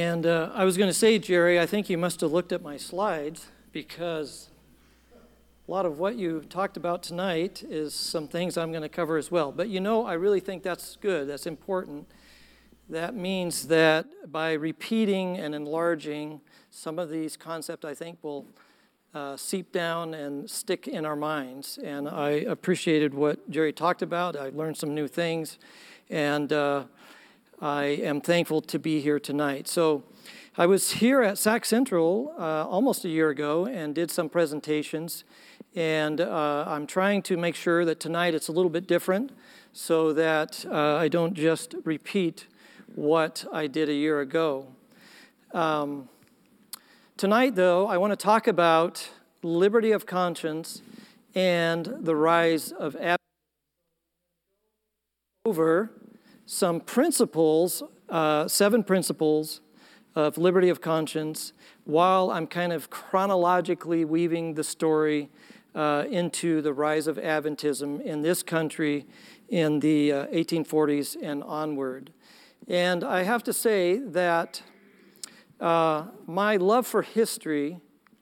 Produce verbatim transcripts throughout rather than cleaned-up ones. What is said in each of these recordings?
And uh, I was going to say, Jerry, I think you must have looked at my slides, because a lot of what you talked about tonight is some things I'm going to cover as well. But you know, I really think that's good. That's important. That means that by repeating and enlarging some of these concepts, I think will uh, seep down and stick in our minds. And I appreciated what Jerry talked about. I learned some new things. And uh, I am thankful to be here tonight. So I was here at Sac Central uh, almost a year ago and did some presentations. And uh, I'm trying to make sure that tonight it's a little bit different so that uh, I don't just repeat what I did a year ago. Um, tonight, though, I want to talk about liberty of conscience and the rise of ab- over some principles, uh, seven principles of liberty of conscience, while I'm kind of chronologically weaving the story uh, into the rise of Adventism in this country in the uh, eighteen forties and onward. And I have to say that uh, my love for history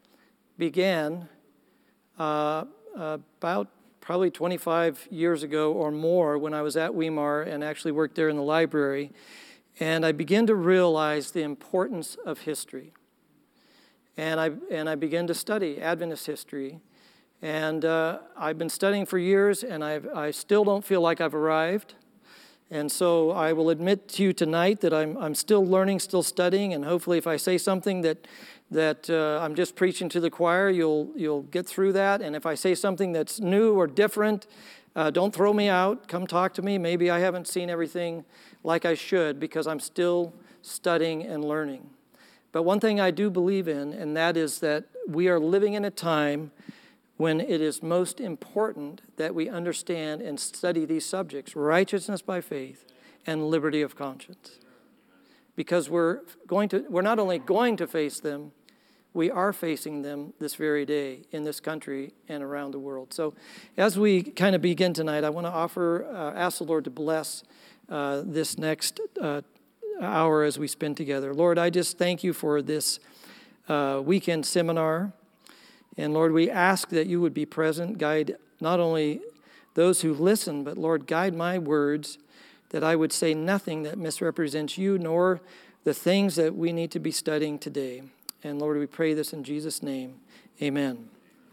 began uh, about probably twenty-five years ago or more when I was at Weimar and actually worked there in the library. And I began to realize the importance of history. And I, and I began to study Adventist history. And uh, I've been studying for years, and I've, I still don't feel like I've arrived. And so I will admit to you tonight that I'm I'm still learning, still studying, and hopefully if I say something that that uh, I'm just preaching to the choir, you'll you'll get through that. And if I say something that's new or different, uh, don't throw me out. Come talk to me. Maybe I haven't seen everything like I should because I'm still studying and learning. But one thing I do believe in, and that is that we are living in a time when it is most important that we understand and study these subjects, righteousness by faith and liberty of conscience. Because we're going to, we're not only going to face them, we are facing them this very day in this country and around the world. So as we kind of begin tonight, I want to offer, uh, ask the Lord to bless uh, this next uh, hour as we spend together. Lord, I just thank you for this uh, weekend seminar. And Lord, we ask that you would be present, guide not only those who listen, but Lord, guide my words, that I would say nothing that misrepresents you, nor the things that we need to be studying today. And Lord, we pray this in Jesus' name. Amen.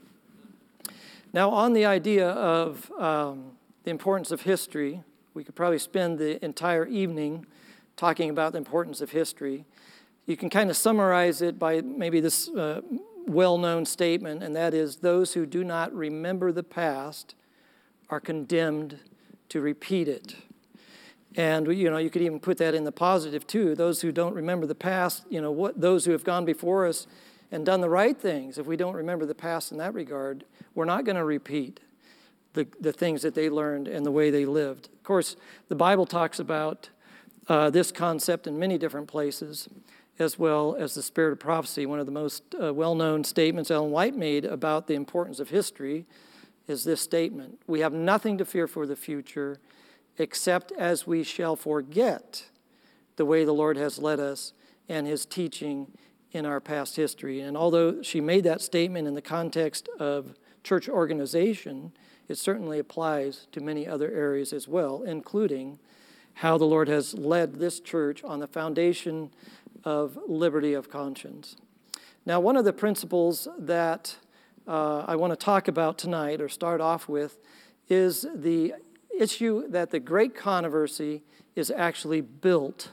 Now, on the idea of um, the importance of history, we could probably spend the entire evening talking about the importance of history. You can kind of summarize it by maybe this uh, well-known statement, and that is, those who do not remember the past are condemned to repeat it. And, you know, you could even put that in the positive, too. Those who don't remember the past, you know, what those who have gone before us and done the right things, if we don't remember the past in that regard, we're not going to repeat the, the things that they learned and the way they lived. Of course, the Bible talks about uh, this concept in many different places, as well as the spirit of prophecy. One of the most uh, well-known statements Ellen White made about the importance of history is this statement: we have nothing to fear for the future, except as we shall forget the way the Lord has led us and his teaching in our past history. And although she made that statement in the context of church organization, it certainly applies to many other areas as well, including how the Lord has led this church on the foundation of liberty of conscience. Now, one of the principles that uh, I want to talk about tonight, or start off with, is the issue that the great controversy is actually built,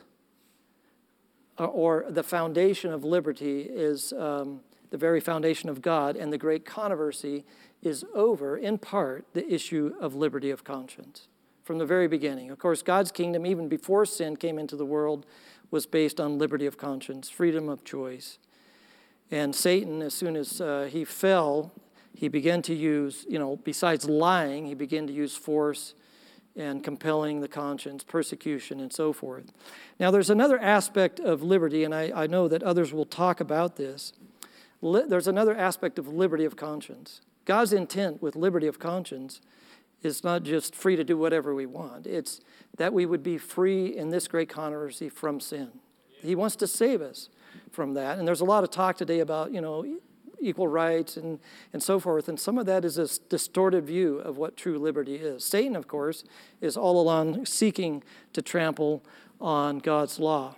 or, or the foundation of liberty is um, the very foundation of God, and the great controversy is over, in part, the issue of liberty of conscience from the very beginning. Of course, God's kingdom, even before sin came into the world, was based on liberty of conscience, freedom of choice. And Satan, as soon as uh, he fell, he began to use, you know, besides lying, he began to use force and compelling the conscience, persecution, and so forth. Now, there's another aspect of liberty, and I, I know that others will talk about this. Li- there's another aspect of liberty of conscience. God's intent with liberty of conscience is not just free to do whatever we want. It's that we would be free in this great controversy from sin. He wants to save us from that. And there's a lot of talk today about, you know, equal rights and, and so forth. And some of that is a distorted view of what true liberty is. Satan, of course, is all along seeking to trample on God's law.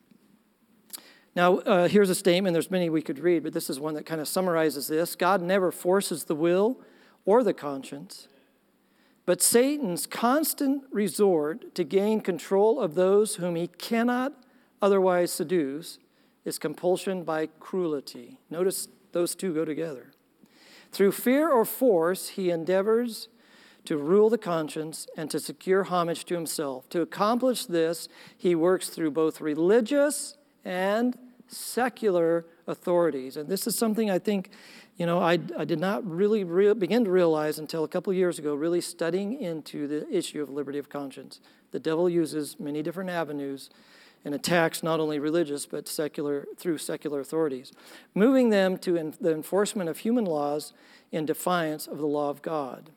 Now, uh, here's a statement. There's many we could read, but this is one that kind of summarizes this. God never forces the will or the conscience, but Satan's constant resort to gain control of those whom he cannot otherwise seduce is compulsion by cruelty. Notice those two go together. Through fear or force, he endeavors to rule the conscience and to secure homage to himself. To accomplish this, he works through both religious and secular authorities. And this is something I think, you know, I, I did not really re- begin to realize until a couple of years ago, really studying into the issue of liberty of conscience. The devil uses many different avenues and attacks not only religious but secular through secular authorities, moving them to en- the enforcement of human laws in defiance of the law of God.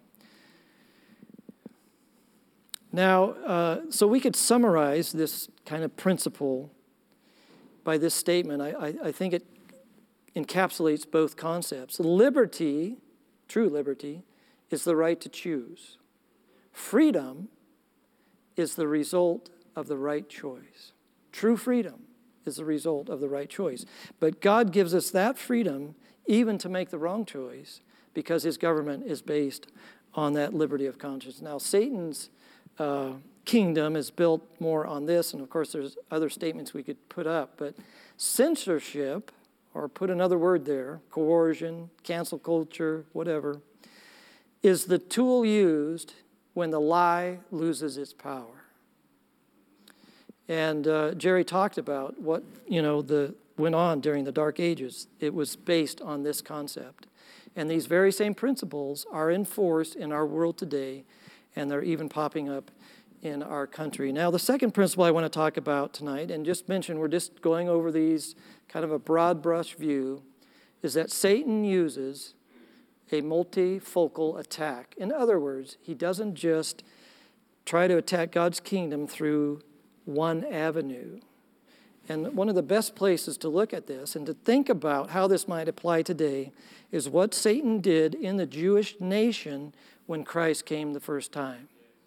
Now, uh, so we could summarize this kind of principle by this statement. I, I, I think it encapsulates both concepts. Liberty, true liberty, is the right to choose. Freedom is the result of the right choice. True freedom is the result of the right choice. But God gives us that freedom even to make the wrong choice because his government is based on that liberty of conscience. Now, Satan's uh, kingdom is built more on this, and of course there's other statements we could put up, but censorship, or put another word there, coercion, cancel culture, whatever, is the tool used when the lie loses its power. And uh, Jerry talked about what, you know, the went on during the Dark Ages. It was based on this concept. And these very same principles are enforced in our world today, and they're even popping up in our country. Now, the second principle I want to talk about tonight, and just mention, we're just going over these kind of a broad brush view, is that Satan uses a multifocal attack. In other words, he doesn't just try to attack God's kingdom through one avenue. And one of the best places to look at this and to think about how this might apply today is what Satan did in the Jewish nation when Christ came the first time.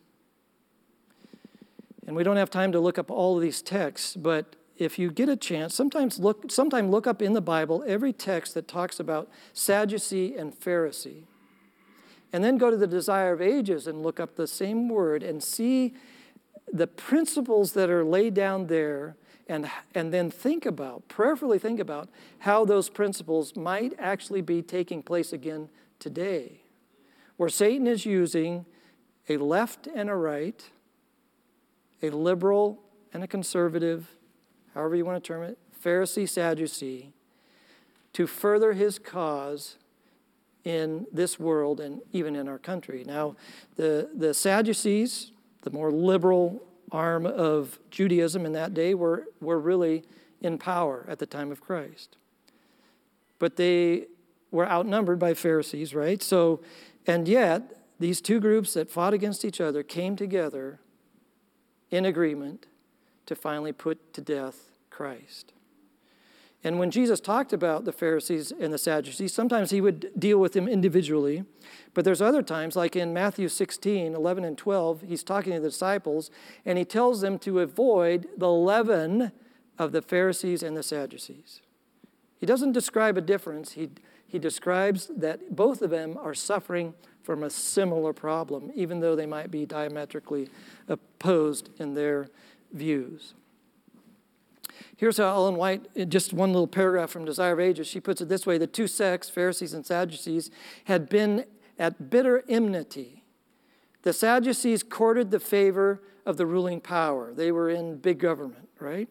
And we don't have time to look up all of these texts, but if you get a chance, sometimes look, sometime look up in the Bible every text that talks about Sadducee and Pharisee. And then go to the Desire of Ages and look up the same word and see the principles that are laid down there, and, and then think about, prayerfully think about, how those principles might actually be taking place again today, where Satan is using a left and a right, a liberal and a conservative, however you want to term it, Pharisee, Sadducee, to further his cause in this world and even in our country. Now, the, the Sadducees, the more liberal arm of Judaism in that day, were, were really in power at the time of Christ. But they were outnumbered by Pharisees, right? So, and yet, these two groups that fought against each other came together in agreement to finally put to death Christ. And when Jesus talked about the Pharisees and the Sadducees, sometimes he would deal with them individually. But there's other times, like in Matthew sixteen, eleven and twelve, he's talking to the disciples, and he tells them to avoid the leaven of the Pharisees and the Sadducees. He doesn't describe a difference. He, he describes that both of them are suffering from a similar problem, even though they might be diametrically opposed in their views. Here's how Ellen White, in just one little paragraph from Desire of Ages, she puts it this way: the two sects, Pharisees and Sadducees, had been at bitter enmity. The Sadducees courted the favor of the ruling power. They were in big government, right?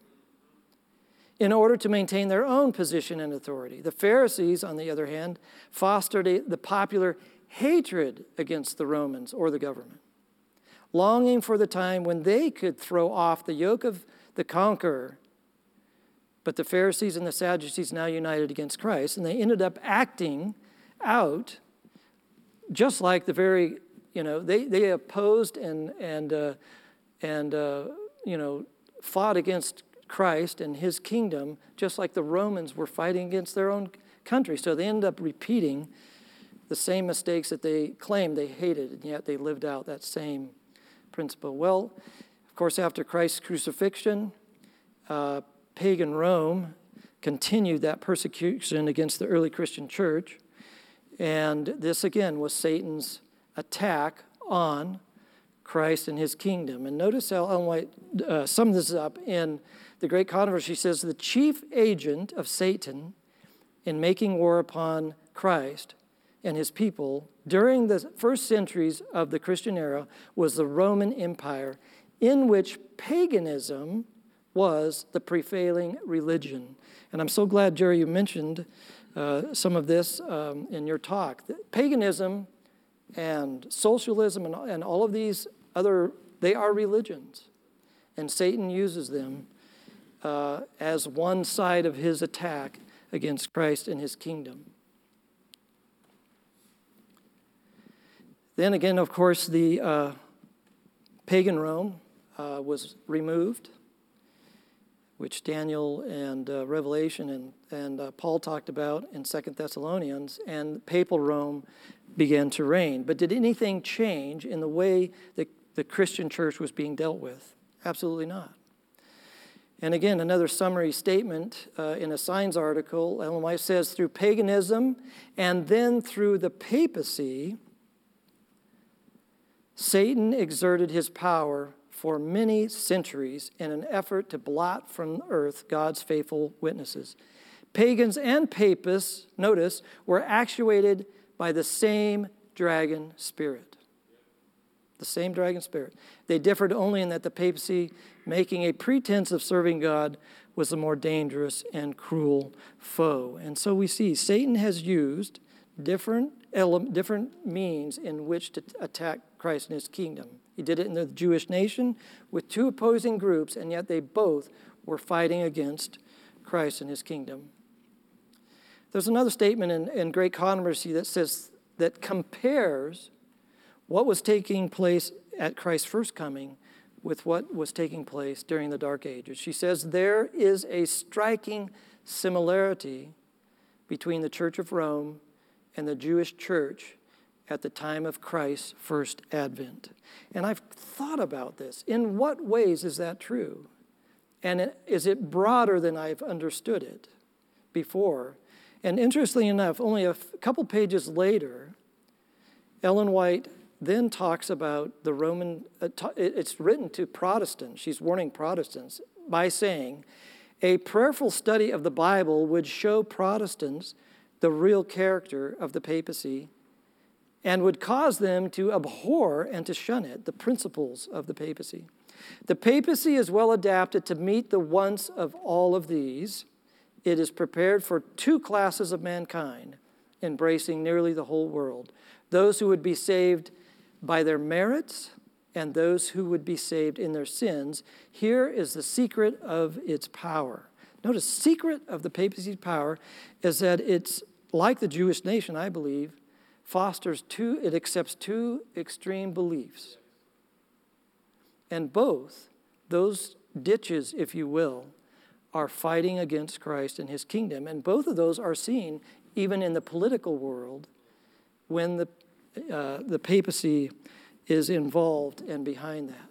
In order to maintain their own position and authority. The Pharisees, on the other hand, fostered a, the popular hatred against the Romans or the government, longing for the time when they could throw off the yoke of the conqueror. But the Pharisees and the Sadducees now united against Christ, and they ended up acting out just like the very, you know, they, they opposed and, and, uh, and uh, you know, fought against Christ and his kingdom, just like the Romans were fighting against their own country. So they ended up repeating the same mistakes that they claimed they hated, and yet they lived out that same principle. Well, of course, after Christ's crucifixion, uh, pagan Rome continued that persecution against the early Christian church. And this, again, was Satan's attack on Christ and his kingdom. And notice how Ellen White uh, summed this up in The Great Controversy. She says, the chief agent of Satan in making war upon Christ and his people during the first centuries of the Christian era was the Roman Empire, in which paganism was the prevailing religion. And I'm so glad, Jerry, you mentioned uh, some of this um, in your talk. Paganism and socialism and, and all of these other, they are religions. And Satan uses them uh, as one side of his attack against Christ and his kingdom. Then again, of course, the uh, pagan Rome uh, was removed, which Daniel and uh, Revelation and, and uh, Paul talked about in Second Thessalonians, and papal Rome began to reign. But did anything change in the way that the Christian church was being dealt with? Absolutely not. And again, another summary statement uh, in a Signs article, Ellen White says, through paganism and then through the papacy, Satan exerted his power for many centuries in an effort to blot from earth God's faithful witnesses. Pagans and papists, notice, were actuated by the same dragon spirit. The same dragon spirit. They differed only in that the papacy, making a pretense of serving God, was a more dangerous and cruel foe. And so we see Satan has used different ele- different means in which to attack Christ and his kingdom. He did it in the Jewish nation with two opposing groups, and yet they both were fighting against Christ and his kingdom. There's another statement in, in Great Controversy that says, that compares what was taking place at Christ's first coming with what was taking place during the Dark Ages. She says, there is a striking similarity between the Church of Rome and the Jewish church at the time of Christ's first advent. And I've thought about this. In what ways is that true? And is it broader than I've understood it before? And interestingly enough, only a f- couple pages later, Ellen White then talks about the Roman, uh, t- it's written to Protestants. She's warning Protestants by saying, a prayerful study of the Bible would show Protestants the real character of the papacy and would cause them to abhor and to shun it, the principles of the papacy. The papacy is well adapted to meet the wants of all of these. It is prepared for two classes of mankind, embracing nearly the whole world. Those who would be saved by their merits and those who would be saved in their sins. Here is the secret of its power. Notice, secret of the papacy's power is that it's like the Jewish nation, I believe, fosters two, it accepts two extreme beliefs. And both, those ditches, if you will, are fighting against Christ and his kingdom. And both of those are seen even in the political world when the, uh, the papacy is involved and behind that.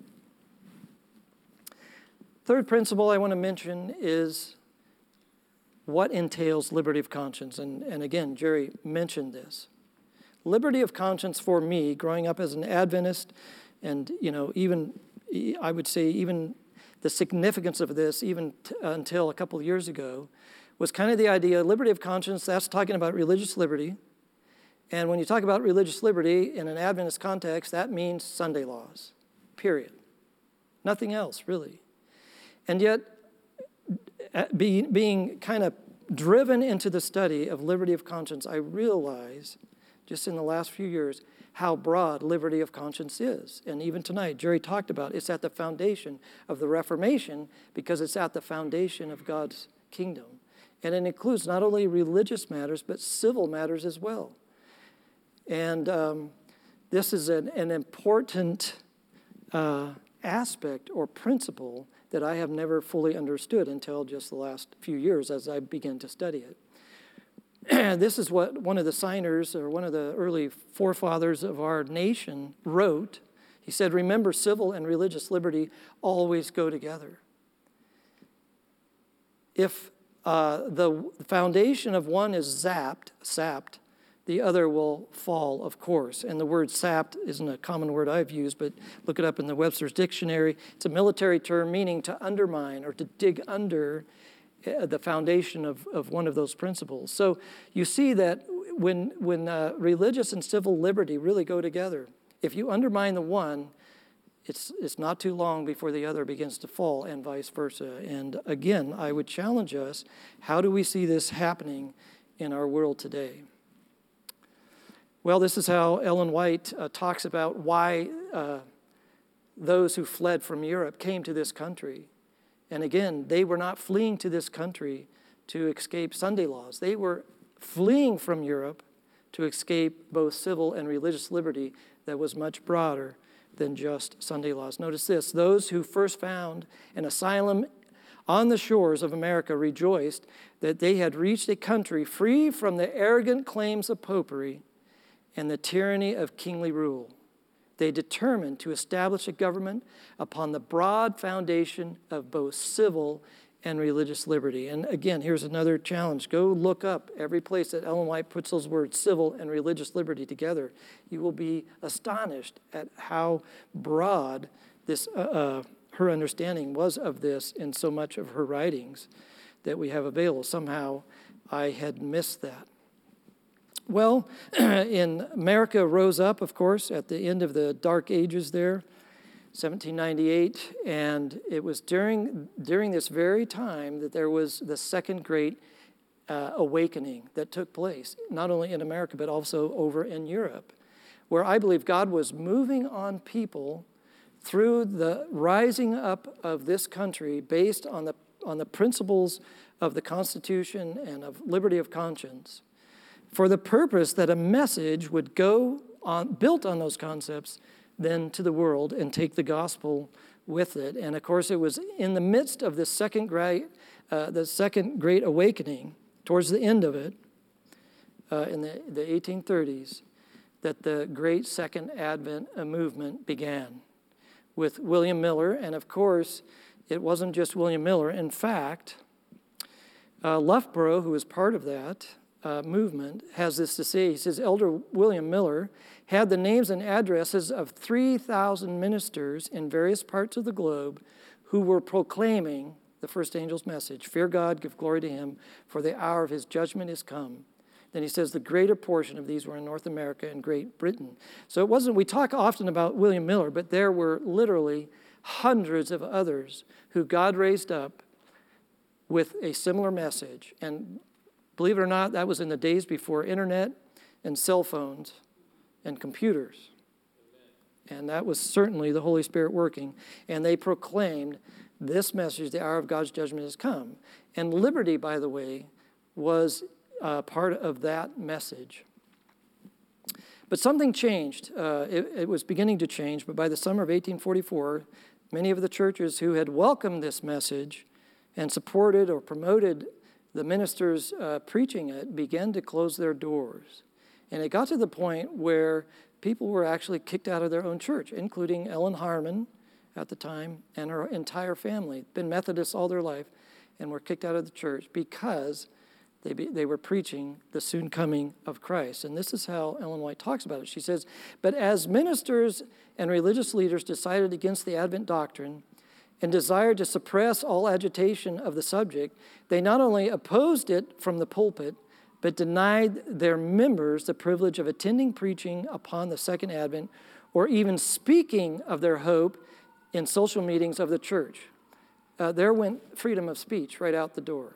Third principle I want to mention is what entails liberty of conscience. And, and again, Jerry mentioned this. Liberty of conscience for me, growing up as an Adventist, and, you know, even, I would say even the significance of this, even t- until a couple of years ago, was kind of the idea, liberty of conscience, that's talking about religious liberty. And when you talk about religious liberty in an Adventist context, that means Sunday laws, period. Nothing else, really. And yet, be, being kind of driven into the study of liberty of conscience, I realize, just in the last few years, how broad liberty of conscience is. And even tonight, Jerry talked about it's at the foundation of the Reformation because it's at the foundation of God's kingdom. And it includes not only religious matters, but civil matters as well. And um, this is an, an important uh, aspect or principle that I have never fully understood until just the last few years as I began to study it. This is what one of the signers, or one of the early forefathers of our nation, wrote. He said, "Remember, civil and religious liberty always go together. If uh, the foundation of one is zapped, sapped, the other will fall, of course." And the word sapped isn't a common word I've used, but look it up in the Webster's Dictionary. It's a military term meaning to undermine or to dig under the foundation of, of one of those principles. So you see that when, when uh, religious and civil liberty really go together, if you undermine the one, it's, it's not too long before the other begins to fall, and vice versa. And again, I would challenge us, how do we see this happening in our world today? Well, this is how Ellen White uh, talks about why uh, those who fled from Europe came to this country. And again, they were not fleeing to this country to escape Sunday laws. They were fleeing from Europe to escape both civil and religious liberty that was much broader than just Sunday laws. Notice this: those who first found an asylum on the shores of America rejoiced that they had reached a country free from the arrogant claims of popery and the tyranny of kingly rule. They determined to establish a government upon the broad foundation of both civil and religious liberty. And again, here's another challenge. Go look up every place that Ellen White puts those words, civil and religious liberty, together. You will be astonished at how broad this uh, uh, her understanding was of this in so much of her writings that we have available. Somehow I had missed that. Well, in America rose up, of course, at the end of the Dark Ages there, seventeen ninety-eight, and it was during during this very time that there was the second great uh, awakening that took place, not only in America, but also over in Europe, where I believe God was moving on people through the rising up of this country based on the on the principles of the Constitution and of liberty of conscience, for the purpose that a message would go on, built on those concepts, then to the world and take the gospel with it. And of course, it was in the midst of the second great, uh, the second great awakening, towards the end of it, uh, in the, the eighteen thirties, that the great Second Advent uh, movement began with William Miller. And of course, it wasn't just William Miller. In fact, uh, Loughborough, who was part of that Uh, movement, has this to say. He says, Elder William Miller had the names and addresses of three thousand ministers in various parts of the globe who were proclaiming the first angel's message: fear God, give glory to him, for the hour of his judgment is come. Then he says the greater portion of these were in North America and Great Britain. So it wasn't, we talk often about William Miller, but there were literally hundreds of others who God raised up with a similar message. And believe it or not, that was in the days before internet and cell phones and computers. Amen. And that was certainly the Holy Spirit working. And they proclaimed this message: the hour of God's judgment has come. And liberty, by the way, was uh, part of that message. But something changed. Uh, it, it was beginning to change, but by the summer of eighteen forty-four, many of the churches who had welcomed this message and supported or promoted the ministers uh, preaching it began to close their doors. And it got to the point where people were actually kicked out of their own church, including Ellen Harmon at the time and her entire family, been Methodists all their life, and were kicked out of the church because they, be, they were preaching the soon coming of Christ. And this is how Ellen White talks about it. She says, but as ministers and religious leaders decided against the Advent doctrine and desired to suppress all agitation of the subject, they not only opposed it from the pulpit, but denied their members the privilege of attending preaching upon the second advent or even speaking of their hope in social meetings of the church. Uh, there went freedom of speech right out the door.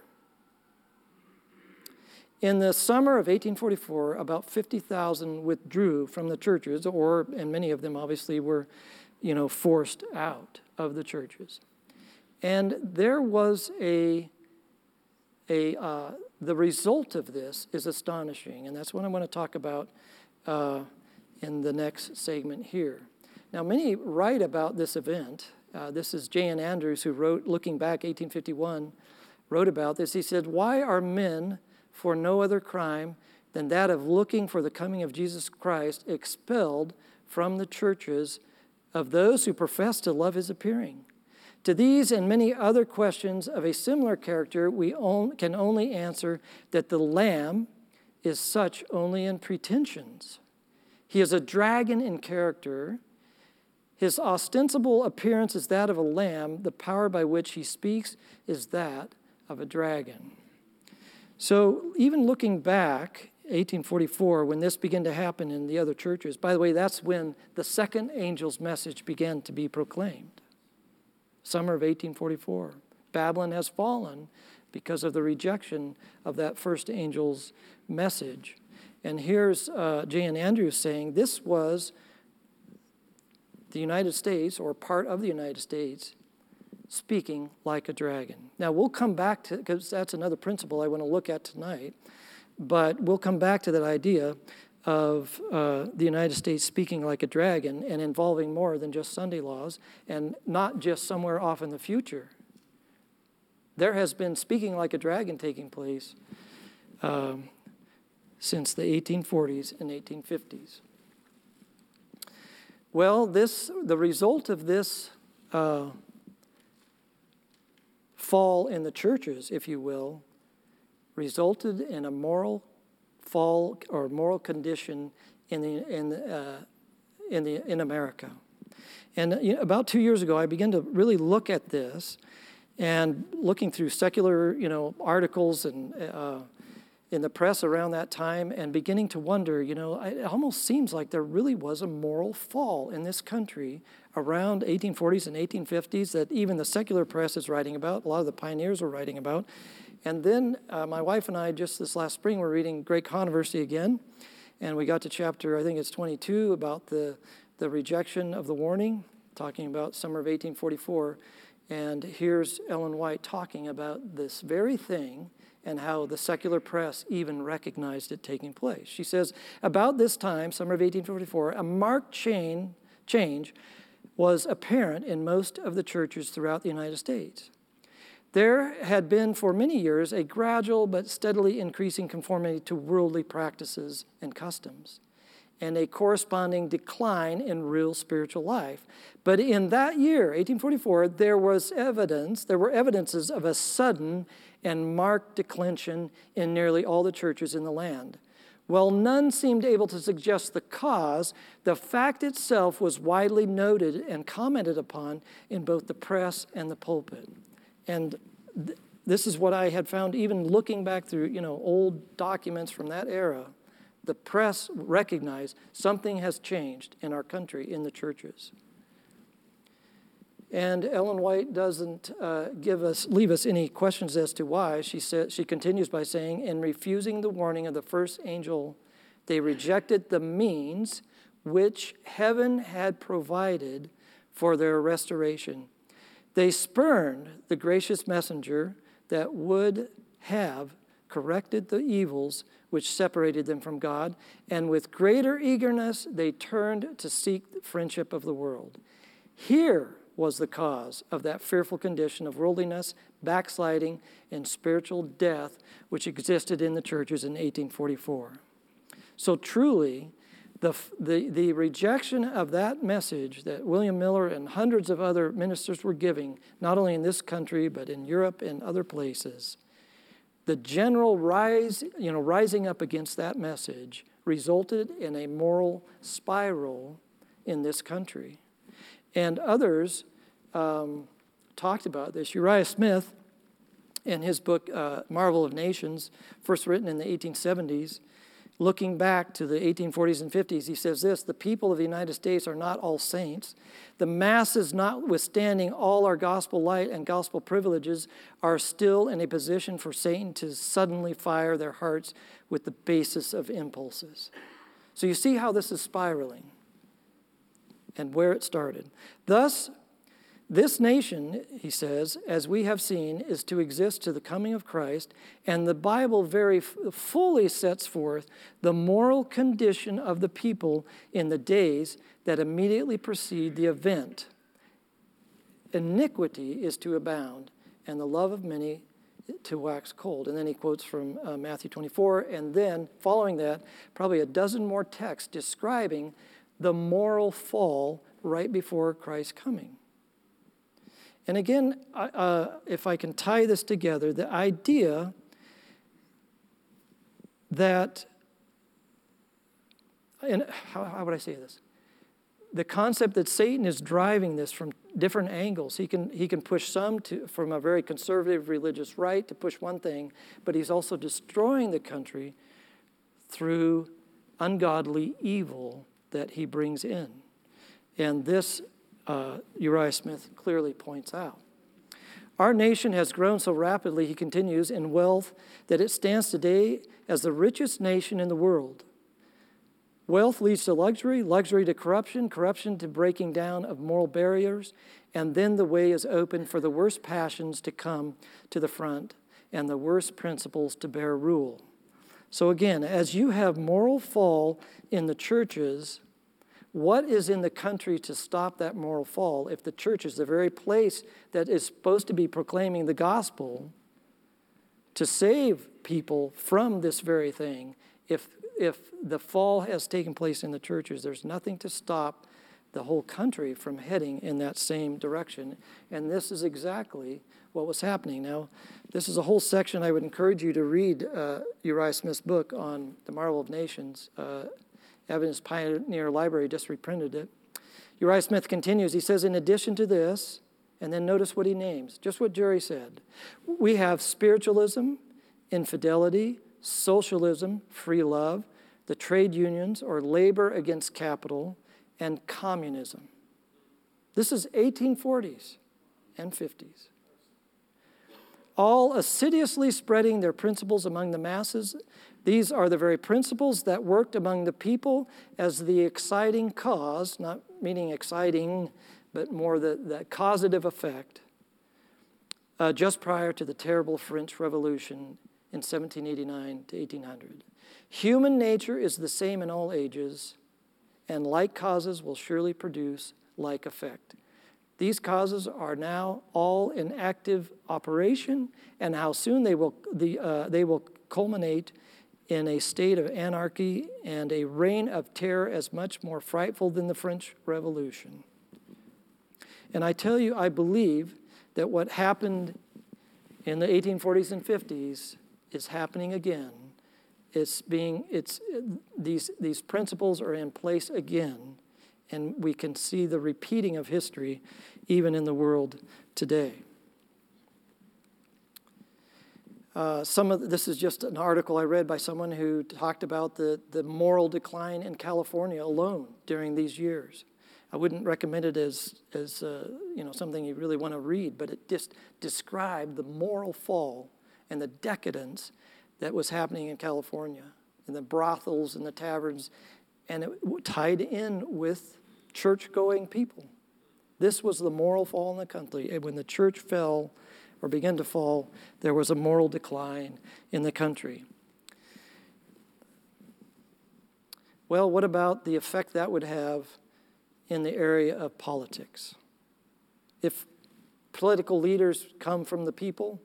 In the summer of eighteen forty-four, about fifty thousand withdrew from the churches, or, and many of them obviously were, you know, forced out of the churches. And there was a, a uh, the result of this is astonishing, and that's what I want to talk about uh, in the next segment here. Now, many write about this event Uh, this is J N Andrews, who wrote, looking back, eighteen fifty-one, wrote about this. He said, "Why are men for no other crime than that of looking for the coming of Jesus Christ expelled from the churches of those who profess to love his appearing? To these and many other questions of a similar character, we on, can only answer that the Lamb is such only in pretensions. He is a dragon in character. His ostensible appearance is that of a lamb. The power by which he speaks is that of a dragon." So even looking back, eighteen forty-four, when this began to happen in the other churches, by the way, that's when the second angel's message began to be proclaimed. Summer of eighteen forty-four. Babylon has fallen because of the rejection of that first angel's message. And here's uh, J N Andrews saying this was the United States, or part of the United States, speaking like a dragon. Now, we'll come back to, because that's another principle I want to look at tonight, but we'll come back to that idea of uh, the United States speaking like a dragon and involving more than just Sunday laws and not just somewhere off in the future. There has been speaking like a dragon taking place um, since the eighteen forties and eighteen fifties. Well, this the result of this uh, fall in the churches, if you will, resulted in a moral fall or moral condition in the in the, uh, in the in America. And you know, about two years ago, I began to really look at this, and looking through secular, you know, articles and uh, in the press around that time, and beginning to wonder, you know, it almost seems like there really was a moral fall in this country around eighteen forties and eighteen fifties that even the secular press is writing about. A lot of the pioneers were writing about. And then uh, my wife and I, just this last spring, were reading Great Controversy again, and we got to chapter, I think it's twenty-two, about the, the rejection of the warning, talking about summer of eighteen forty-four. And here's Ellen White talking about this very thing and how the secular press even recognized it taking place. She says, about this time, summer of eighteen forty-four, a marked chain, change was apparent in most of the churches throughout the United States. There had been for many years a gradual but steadily increasing conformity to worldly practices and customs, and a corresponding decline in real spiritual life. But in that year, eighteen forty-four, there was evidence, there were evidences of a sudden and marked declension in nearly all the churches in the land. While none seemed able to suggest the cause, the fact itself was widely noted and commented upon in both the press and the pulpit. And th- this is what I had found even looking back through, you know, old documents from that era. The press recognized something has changed in our country, in the churches. And Ellen White doesn't uh, give us, leave us any questions as to why. She says, she continues by saying, in refusing the warning of the first angel, they rejected the means which heaven had provided for their restoration. They spurned the gracious messenger that would have corrected the evils which separated them from God, and with greater eagerness they turned to seek the friendship of the world. Here was the cause of that fearful condition of worldliness, backsliding, and spiritual death which existed in the churches in eighteen forty-four. So truly, the, the, the rejection of that message that William Miller and hundreds of other ministers were giving, not only in this country, but in Europe and other places, the general rise, you know, rising up against that message resulted in a moral spiral in this country. And others um, talked about this. Uriah Smith, in his book, uh, Marvel of Nations, first written in the eighteen seventies, looking back to the eighteen forties and fifties, he says this: the people of the United States are not all saints. The masses, notwithstanding all our gospel light and gospel privileges, are still in a position for Satan to suddenly fire their hearts with the basis of impulses. So you see how this is spiraling and where it started. Thus, this nation, he says, as we have seen, is to exist to the coming of Christ, and the Bible very f- fully sets forth the moral condition of the people in the days that immediately precede the event. iniquity is to abound, and the love of many to wax cold. And then he quotes from uh, Matthew twenty-four, and then following that, probably a dozen more texts describing the moral fall right before Christ's coming. And again, uh, if I can tie this together, the idea that, and how, how would I say this? The concept that Satan is driving this from different angles. He can, he can push some to, from a very conservative religious right to push one thing, but he's also destroying the country through ungodly evil that he brings in. And this, uh, Uriah Smith clearly points out. Our nation has grown so rapidly, he continues, in wealth that it stands today as the richest nation in the world. Wealth leads to luxury, luxury to corruption, corruption to breaking down of moral barriers, and then the way is open for the worst passions to come to the front and the worst principles to bear rule. So again, as you have moral fall in the churches, what is in the country to stop that moral fall if the church is the very place that is supposed to be proclaiming the gospel to save people from this very thing? If If the fall has taken place in the churches, there's nothing to stop the whole country from heading in that same direction. And this is exactly what was happening. Now, this is a whole section I would encourage you to read uh, Uriah Smith's book on the Marvel of Nations. Uh, Evidence Pioneer Library just reprinted it. Uriah Smith continues. He says, in addition to this, and then notice what he names, just what Jerry said. We have spiritualism, infidelity, socialism, free love, the trade unions, or labor against capital, and communism. This is eighteen forties and fifties. All assiduously spreading their principles among the masses. These are the very principles that worked among the people as the exciting cause, not meaning exciting, but more the, the causative effect, uh, just prior to the terrible French Revolution in seventeen eighty-nine to eighteen hundred. Human nature is the same in all ages, and like causes will surely produce like effect. These causes are now all in active operation, and how soon they will the uh, they will culminate in a state of anarchy and a reign of terror as much more frightful than the French Revolution. And I tell you, I believe that what happened in the eighteen forties and fifties is happening again. It's being, it's, these, these principles are in place again, and we can see the repeating of history even in the world today. Uh, some of this is just an article I read by someone who talked about the, the moral decline in California alone during these years. I wouldn't recommend it as, as uh, you know, something you really want to read, but it just described the moral fall and the decadence that was happening in California, in the brothels and the taverns, and it tied in with church-going people. This was the moral fall in the country. And when the church fell or began to fall, there was a moral decline in the country. Well, what about the effect that would have in the area of politics? If political leaders come from the people,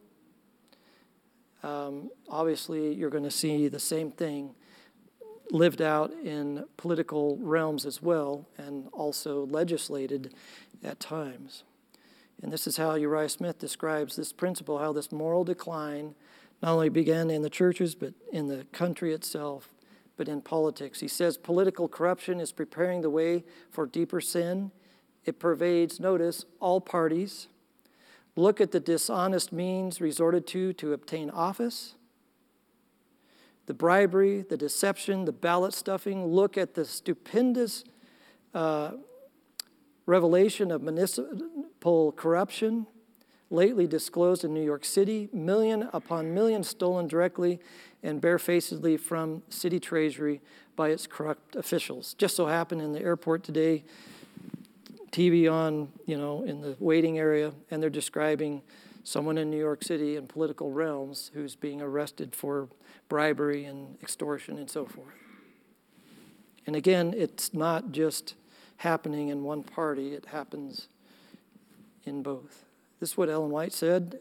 Um, obviously, you're going to see the same thing lived out in political realms as well, and also legislated at times. And this is how Uriah Smith describes this principle, how this moral decline not only began in the churches, but in the country itself, but in politics. He says political corruption is preparing the way for deeper sin. It pervades, notice, all parties. Look at the dishonest means resorted to to obtain office, the bribery, the deception, the ballot stuffing. Look at the stupendous uh, revelation of municipal corruption lately disclosed in New York City, million upon million stolen directly and barefacedly from city treasury by its corrupt officials. Just so happened in the airport today, T V on, you know, in the waiting area, and they're describing someone in New York City in political realms who's being arrested for bribery and extortion and so forth. And again, it's not just happening in one party. It happens in both. This is what Ellen White said.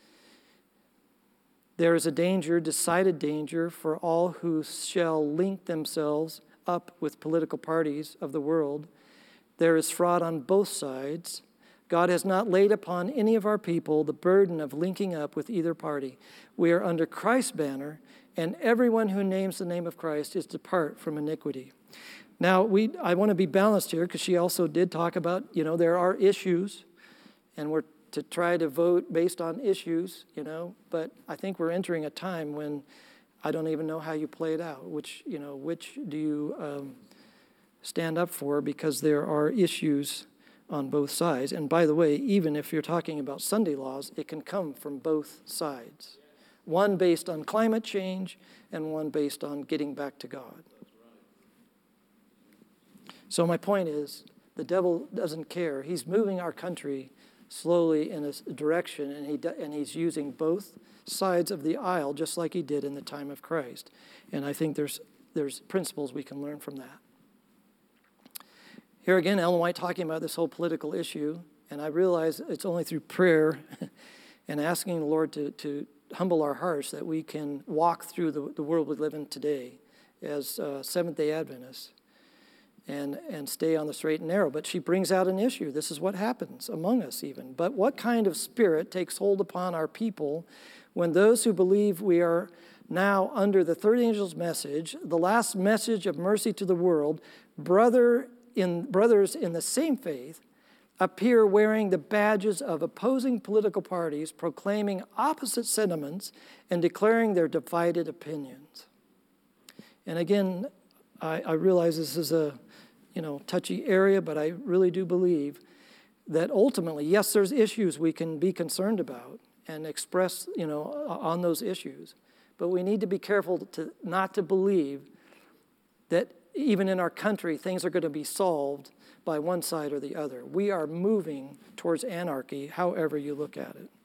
There is a danger, decided danger, for all who shall link themselves up with political parties of the world. There is fraud on both sides. God has not laid upon any of our people the burden of linking up with either party. We are under Christ's banner, and everyone who names the name of Christ is to depart from iniquity. Now, we I want to be balanced here, because she also did talk about, you know, there are issues, and we're to try to vote based on issues, you know, but I think we're entering a time when I don't even know how you play it out. Which, you know, which do you um, stand up for, because there are issues on both sides. And by the way, even if you're talking about Sunday laws, it can come from both sides. One based on climate change and one based on getting back to God. So my point is, the devil doesn't care. He's moving our country slowly in a direction, and he and he's using both sides of the aisle, just like he did in the time of Christ. And I think there's there's principles we can learn from that. Here again, Ellen White talking about this whole political issue, and I realize it's only through prayer and asking the Lord to, to humble our hearts that we can walk through the, the world we live in today as uh, Seventh-day Adventists and, and stay on the straight and narrow. But she brings out an issue. This is what happens among us even. But what kind of spirit takes hold upon our people when those who believe we are now under the third angel's message, the last message of mercy to the world, brother in brothers in the same faith, appear wearing the badges of opposing political parties, proclaiming opposite sentiments and declaring their divided opinions? And again, I, I realize this is a you know touchy area, but I really do believe that ultimately, yes, there's issues we can be concerned about and express you know on those issues, but we need to be careful to not to believe that even in our country, things are going to be solved by one side or the other. We are moving towards anarchy, however you look at it.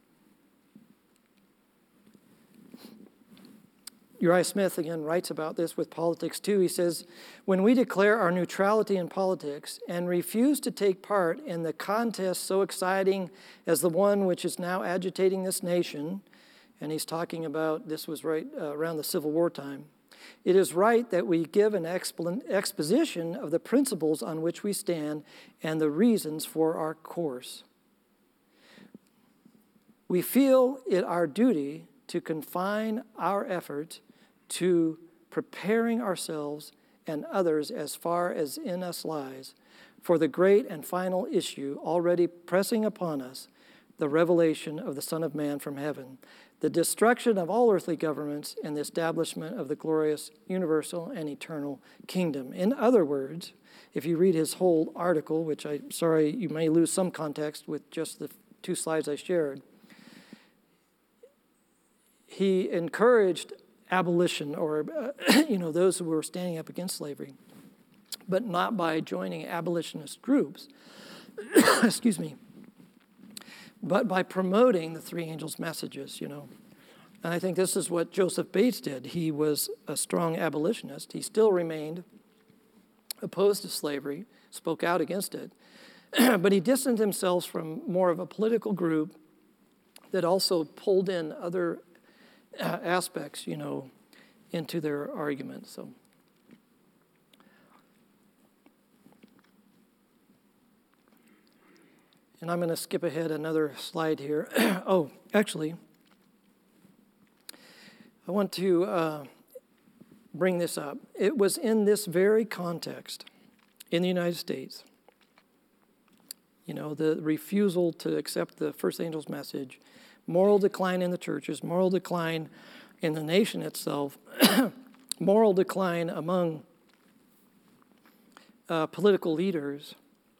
Uriah Smith, again, writes about this with politics, too. He says, when we declare our neutrality in politics and refuse to take part in the contest so exciting as the one which is now agitating this nation, and he's talking about, this was right uh, around the Civil War time, it is right that we give an exposition of the principles on which we stand and the reasons for our course. We feel it our duty to confine our efforts to preparing ourselves and others as far as in us lies for the great and final issue already pressing upon us, the revelation of the Son of Man from heaven, the destruction of all earthly governments and the establishment of the glorious, universal, and eternal kingdom. In other words, if you read his whole article, which I'm sorry, you may lose some context with just the two slides I shared, he encouraged abolition, or uh, you know, those who were standing up against slavery, but not by joining abolitionist groups, excuse me, but by promoting the three angels' messages, you know. And I think this is what Joseph Bates did. He was a strong abolitionist. He still remained opposed to slavery, spoke out against it, but he distanced himself from more of a political group that also pulled in other uh, aspects, you know, into their argument. So. And I'm going to skip ahead another slide here. oh, actually, I want to uh, bring this up. It was in this very context in the United States, you know, the refusal to accept the first angel's message, moral decline in the churches, moral decline in the nation itself, moral decline among uh, political leaders,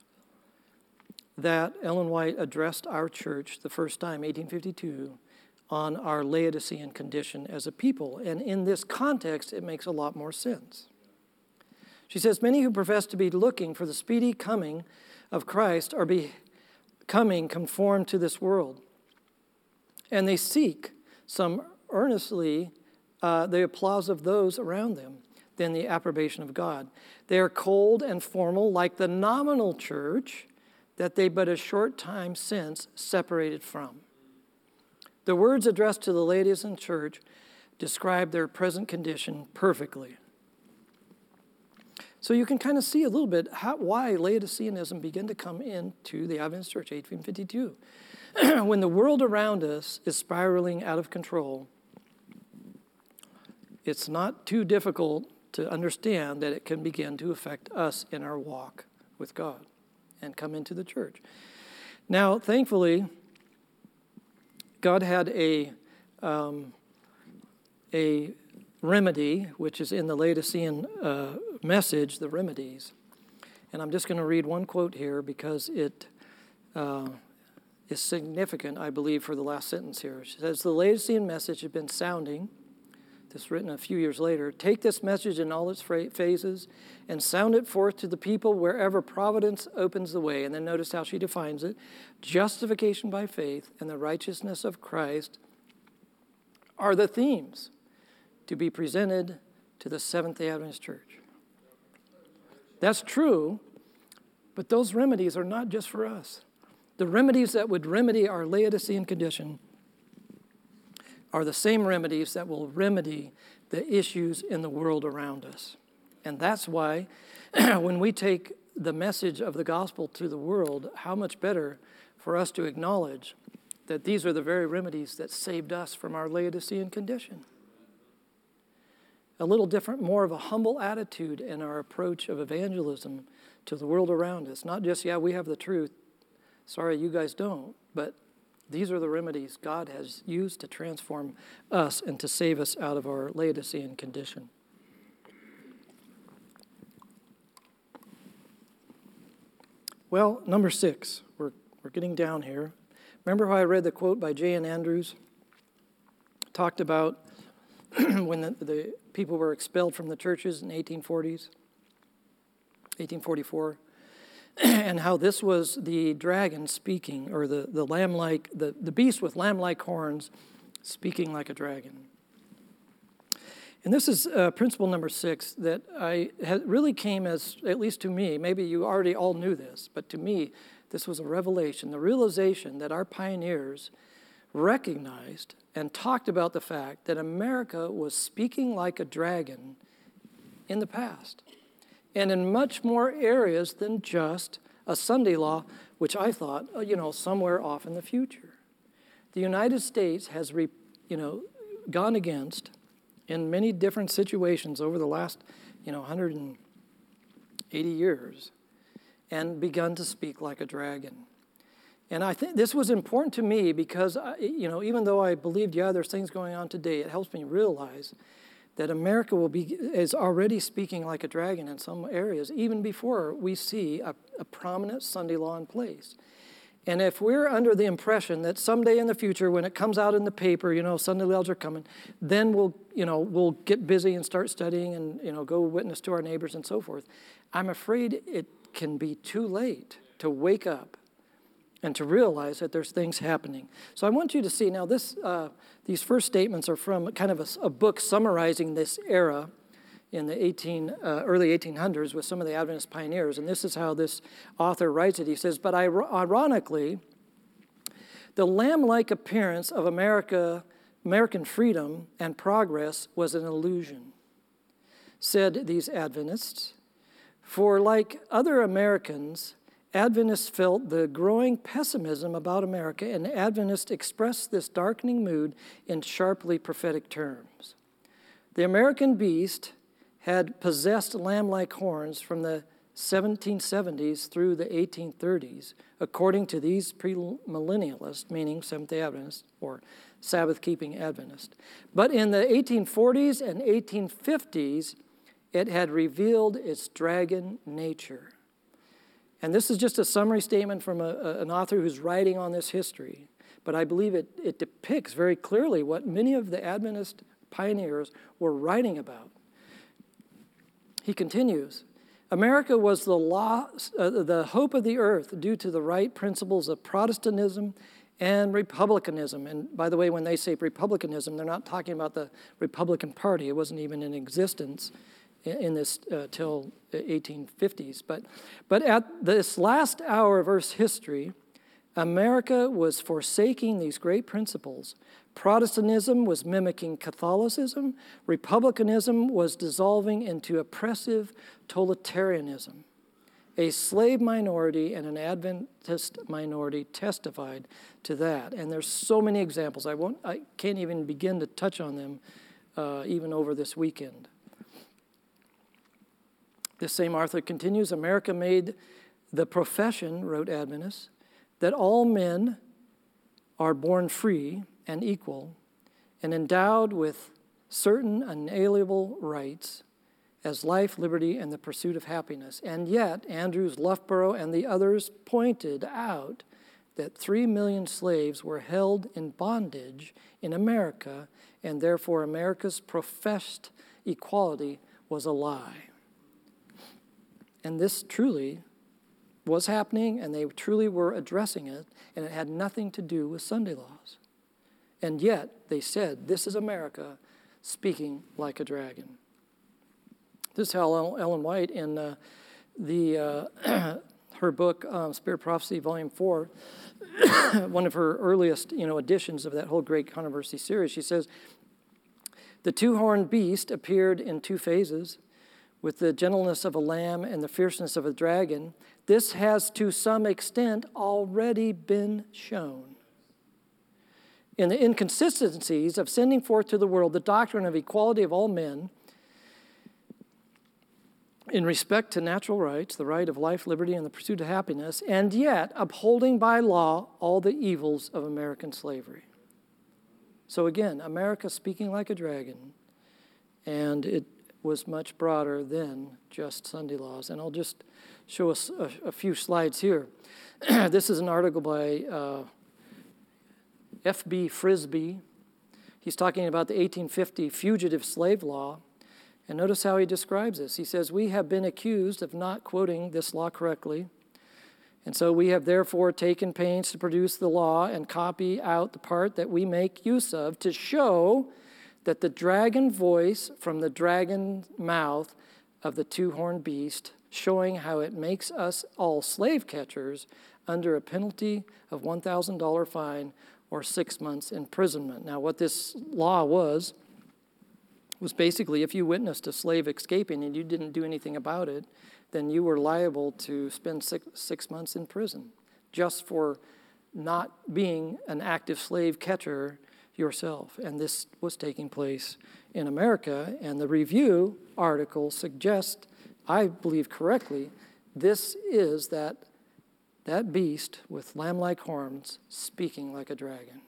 that Ellen White addressed our church the first time, eighteen fifty-two, on our Laodicean condition as a people. And in this context, it makes a lot more sense. She says, many who profess to be looking for the speedy coming of Christ are becoming conformed to this world. And they seek, some earnestly, uh, the applause of those around them than the approbation of God. They are cold and formal like the nominal church. that they but a short time since separated from. The words addressed to the Laodicean church describe their present condition perfectly. So you can kind of see a little bit how, why Laodiceanism began to come into the Adventist Church, eighteen fifty-two. When the world around us is spiraling out of control, it's not too difficult to understand that it can begin to affect us in our walk with God and come into the church. Now, thankfully, God had a, um, a remedy, which is in the Laodicean uh, message, the remedies. And I'm just going to read one quote here because it uh, is significant, I believe, for the last sentence here. It says, the Laodicean message has been sounding, this is written a few years later, take this message in all its phases and sound it forth to the people wherever providence opens the way. And then notice how she defines it. Justification by faith and the righteousness of Christ are the themes to be presented to the Seventh-day Adventist Church. That's true, but those remedies are not just for us. The remedies that would remedy our Laodicean condition are the same remedies that will remedy the issues in the world around us. And that's why when we take the message of the gospel to the world, how much better for us to acknowledge that these are the very remedies that saved us from our Laodicean condition. A little different, more of a humble attitude in our approach of evangelism to the world around us. Not just, yeah, we have the truth. Sorry, you guys don't. But these are the remedies God has used to transform us and to save us out of our Laodicean condition. Well, number six, we're, we're getting down here. Remember how I read the quote by J N Andrews? Talked about when the, the people were expelled from the churches in eighteen forties, eighteen forty-four, and how this was the dragon speaking, or the, the lamb-like, the, the beast with lamb-like horns speaking like a dragon. And this is uh, principle number six that I had really came as, at least to me, maybe you already all knew this, but to me, this was a revelation, the realization that our pioneers recognized and talked about the fact that America was speaking like a dragon in the past, and in much more areas than just a Sunday law, which I thought, you know, somewhere off in the future. The United States has, re, you know, gone against in many different situations over the last, you know, one hundred eighty years, and begun to speak like a dragon. And I think this was important to me because, I, you know, even though I believed, yeah, there's things going on today, it helps me realize that America will be is already speaking like a dragon in some areas, even before we see a, a prominent Sunday law in place. And if we're under the impression that someday in the future, when it comes out in the paper, you know, Sunday laws are coming, then we'll, you know, we'll get busy and start studying and, you know, go witness to our neighbors and so forth. I'm afraid it can be too late to wake up and to realize that there's things happening. So I want you to see, now this, uh, these first statements are from kind of a, a book summarizing this era in the eighteen, uh, early eighteen hundreds with some of the Adventist pioneers, and this is how this author writes it. He says, but ironically, the lamb-like appearance of America, American freedom and progress was an illusion, said these Adventists, for like other Americans, Adventists felt the growing pessimism about America, and Adventists expressed this darkening mood in sharply prophetic terms. The American beast had possessed lamb-like horns from the seventeen seventies through the eighteen thirties, according to these premillennialists, meaning Seventh-day Adventists or Sabbath-keeping Adventists. But in the eighteen forties and eighteen fifties, it had revealed its dragon nature. And this is just a summary statement from a, a, an author who's writing on this history. But I believe it, it depicts very clearly what many of the Adventist pioneers were writing about. He continues, America was the, law, uh, the hope of the earth due to the right principles of Protestantism and republicanism. And by the way, when they say republicanism, they're not talking about the Republican Party. It wasn't even in existence in this uh, till eighteen fifties. But, but at this last hour of Earth's history, America was forsaking these great principles. Protestantism was mimicking Catholicism. Republicanism was dissolving into oppressive totalitarianism. A slave minority and an Adventist minority testified to that. And there's so many examples. I won't, I can't even begin to touch on them uh, even over this weekend. This same author continues, America made the profession, wrote Adventists, that all men are born free and equal and endowed with certain unalienable rights as life, liberty, and the pursuit of happiness. And yet, Andrews, Loughborough, and the others pointed out that three million slaves were held in bondage in America, and therefore America's professed equality was a lie. And this truly was happening, and they truly were addressing it, and it had nothing to do with Sunday laws. And yet, they said, this is America speaking like a dragon. This is how Ellen White, in uh, the uh, her book, um, Spirit Prophecy, Volume four, one of her earliest you know, editions of that whole Great Controversy series, she says, the two-horned beast appeared in two phases, with the gentleness of a lamb and the fierceness of a dragon. This has to some extent already been shown. In the inconsistencies of sending forth to the world the doctrine of equality of all men in respect to natural rights, the right of life, liberty, and the pursuit of happiness, and yet upholding by law all the evils of American slavery. So again, America speaking like a dragon, and it was much broader than just Sunday laws. And I'll just show us a, a few slides here. This is an article by uh, F B Frisbee. He's talking about the eighteen fifty fugitive slave law. And notice how he describes this. He says, we have been accused of not quoting this law correctly. And so we have therefore taken pains to produce the law and copy out the part that we make use of to show that the dragon voice from the dragon mouth of the two-horned beast, showing how it makes us all slave catchers under a penalty of one thousand dollars fine or six months imprisonment. Now, what this law was, was basically if you witnessed a slave escaping and you didn't do anything about it, then you were liable to spend six, six months in prison just for not being an active slave catcher yourself. And this was taking place in America, and the review article suggests, I believe correctly, this is that, that beast with lamb-like horns speaking like a dragon.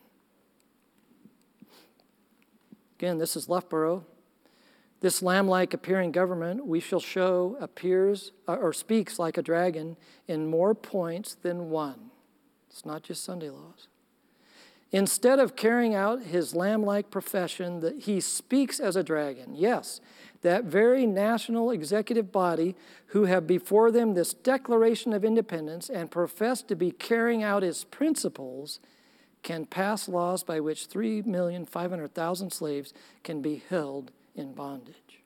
Again, this is Loughborough. This lamb-like appearing government, we shall show, appears uh, or speaks like a dragon in more points than one. It's not just Sunday laws. Instead of carrying out his lamb-like profession, that he speaks as a dragon. Yes, that very national executive body who have before them this Declaration of Independence and profess to be carrying out his principles can pass laws by which three million five hundred thousand slaves can be held in bondage.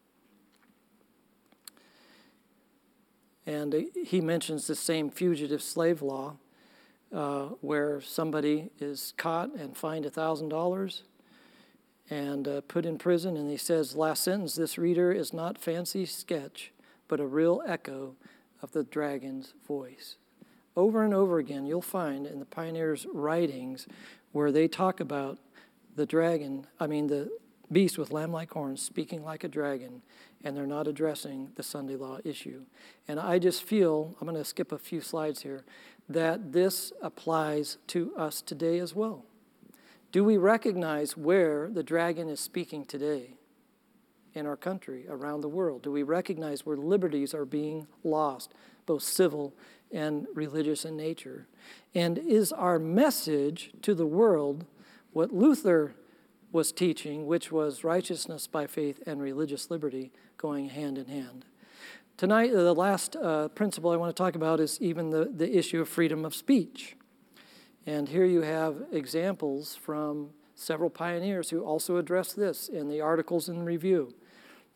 And he mentions the same fugitive slave law Uh, where somebody is caught and fined one thousand dollars and uh, put in prison, and he says, last sentence, this reader is not fancy sketch, but a real echo of the dragon's voice. Over and over again, you'll find in the pioneers' writings where they talk about the dragon, I mean the beast with lamb-like horns speaking like a dragon, and they're not addressing the Sunday law issue. And I just feel, I'm going to skip a few slides here, that this applies to us today as well. Do we recognize where the dragon is speaking today in our country, around the world? Do we recognize where liberties are being lost, both civil and religious in nature? And is our message to the world what Luther was teaching, which was righteousness by faith and religious liberty going hand in hand? Tonight, the last uh, principle I want to talk about is even the, the issue of freedom of speech. And here you have examples from several pioneers who also address this in the articles in review.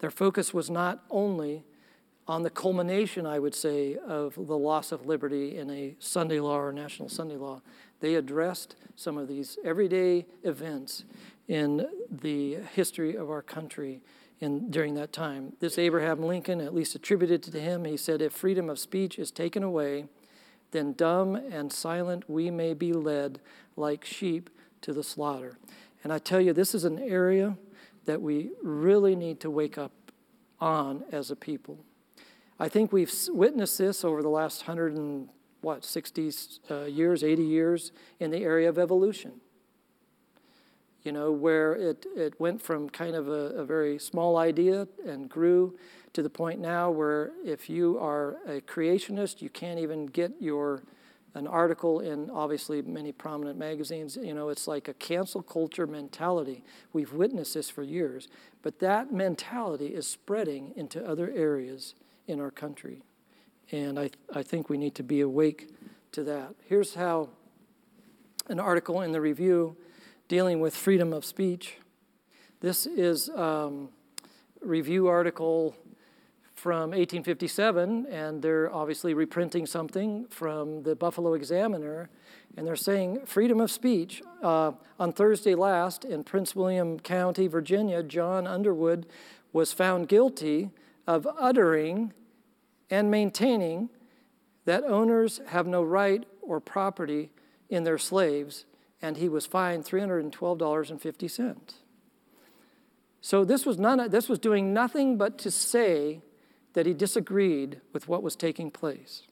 Their focus was not only on the culmination, I would say, of the loss of liberty in a Sunday law or national Sunday law. They addressed some of these everyday events in the history of our country in, during that time. This Abraham Lincoln, at least attributed to him, he said, if freedom of speech is taken away, then dumb and silent we may be led like sheep to the slaughter. And I tell you, this is an area that we really need to wake up on as a people. I think we've witnessed this over the last hundred and what, sixty uh, years, eighty years in the area of evolution. You know, where it, it went from kind of a, a very small idea and grew to the point now where if you are a creationist, you can't even get your an article in obviously many prominent magazines. You know, it's like a cancel culture mentality. We've witnessed this for years, but that mentality is spreading into other areas in our country. And I, I think we need to be awake to that. Here's how an article in the Review dealing with freedom of speech. This is um, a review article from eighteen fifty-seven, and they're obviously reprinting something from the Buffalo Examiner, and they're saying freedom of speech. Uh, on Thursday last in Prince William County, Virginia, John Underwood was found guilty of uttering and maintaining that owners have no right or property in their slaves, and he was fined three hundred twelve dollars and fifty cents. So this was none. This was doing nothing but to say that he disagreed with what was taking place.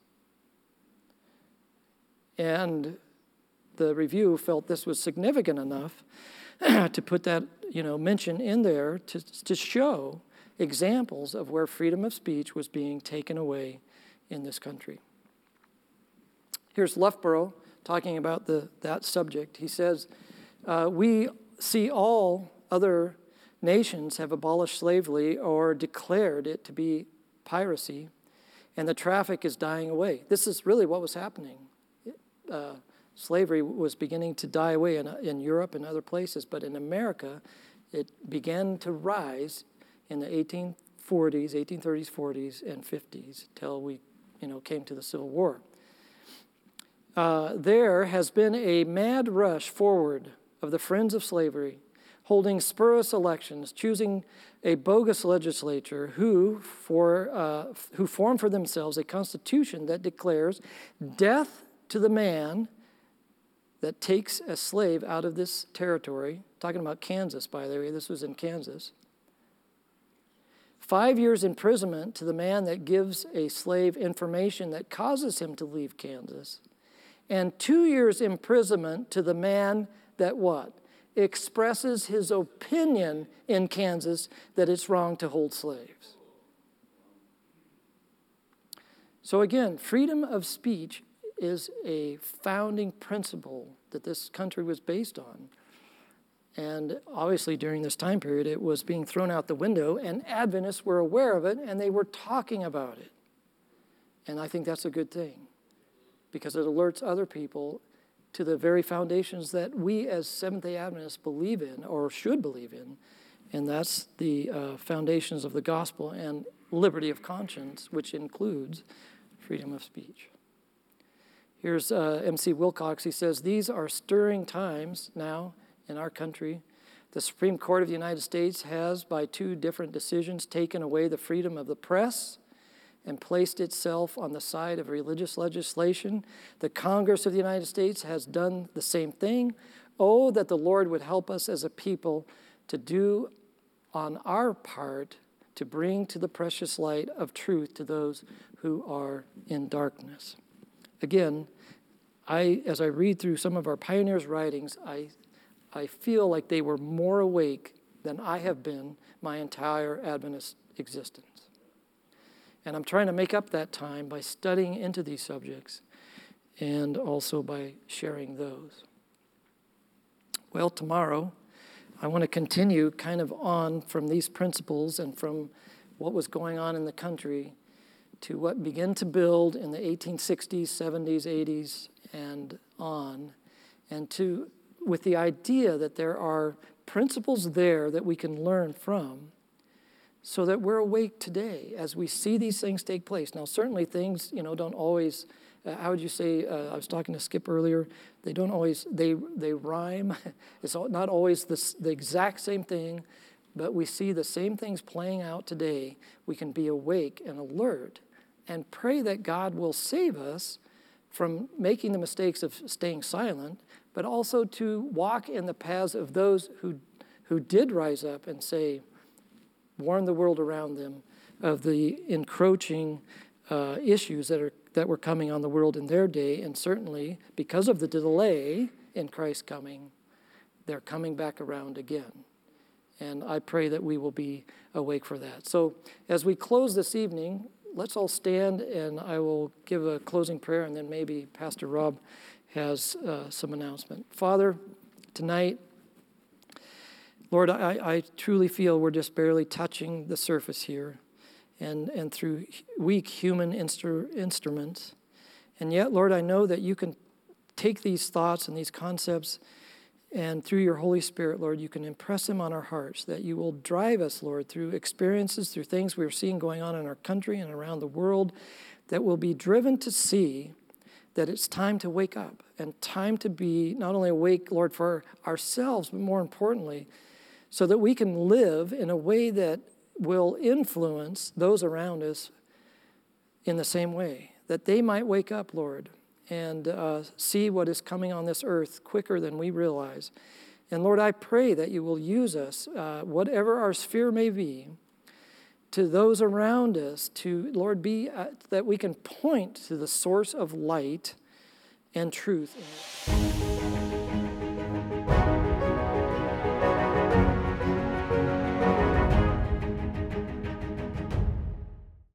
And the Review felt this was significant enough to put that, you know, mention in there to, to show examples of where freedom of speech was being taken away in this country. Here's Loughborough talking about the, that subject. He says, uh, we see all other nations have abolished slavery or declared it to be piracy, and the traffic is dying away. This is really what was happening. Uh, slavery was beginning to die away in, in Europe and other places, but in America, it began to rise in the eighteen forties, eighteen thirties, forties, and fifties, till we, you know, came to the Civil War. Uh, there has been a mad rush forward of the friends of slavery, holding spurious elections, choosing a bogus legislature who, for, uh, who form for themselves a constitution that declares death to the man that takes a slave out of this territory. Talking about Kansas, by the way, this was in Kansas. Five years imprisonment to the man that gives a slave information that causes him to leave Kansas. And two years imprisonment to the man that what? Expresses his opinion in Kansas that it's wrong to hold slaves. So again, freedom of speech is a founding principle that this country was based on. And obviously during this time period, it was being thrown out the window, and Adventists were aware of it, and they were talking about it. And I think that's a good thing, because it alerts other people to the very foundations that we as Seventh-day Adventists believe in, or should believe in, and that's the uh, foundations of the gospel and liberty of conscience, which includes freedom of speech. Here's uh, M C Wilcox. He says, these are stirring times now in our country. The Supreme Court of the United States has, by two different decisions, taken away the freedom of the press and placed itself on the side of religious legislation. The Congress of the United States has done the same thing. Oh, that the Lord would help us as a people to do on our part to bring to the precious light of truth to those who are in darkness. Again, I, as I read through some of our pioneers' writings, I, I feel like they were more awake than I have been my entire Adventist existence. And I'm trying to make up that time by studying into these subjects and also by sharing those. Well, tomorrow, I want to continue kind of on from these principles and from what was going on in the country to what began to build in the eighteen sixties, seventies, eighties, and on, and to with the idea that there are principles there that we can learn from so that we're awake today as we see these things take place. Now, certainly things, you know, don't always, uh, how would you say, uh, I was talking to Skip earlier, they don't always, they they rhyme. It's not always the, the exact same thing, but we see the same things playing out today. We can be awake and alert and pray that God will save us from making the mistakes of staying silent, but also to walk in the paths of those who who did rise up and say, warn the world around them of the encroaching uh, issues that are that were coming on the world in their day, and certainly because of the delay in Christ's coming, they're coming back around again. And I pray that we will be awake for that. So as we close this evening, let's all stand, and I will give a closing prayer, and then maybe Pastor Rob has uh, some announcement. Father, tonight, Lord, I, I truly feel we're just barely touching the surface here, and, and through weak human instru- instruments. And yet, Lord, I know that you can take these thoughts and these concepts, and through your Holy Spirit, Lord, you can impress them on our hearts, that you will drive us, Lord, through experiences, through things we're seeing going on in our country and around the world, that will be driven to see that it's time to wake up and time to be not only awake, Lord, for ourselves, but more importantly, so that we can live in a way that will influence those around us in the same way, that they might wake up, Lord, and uh, see what is coming on this earth quicker than we realize. And Lord, I pray that you will use us, uh, whatever our sphere may be, to those around us, to, Lord, be uh, that we can point to the source of light and truth.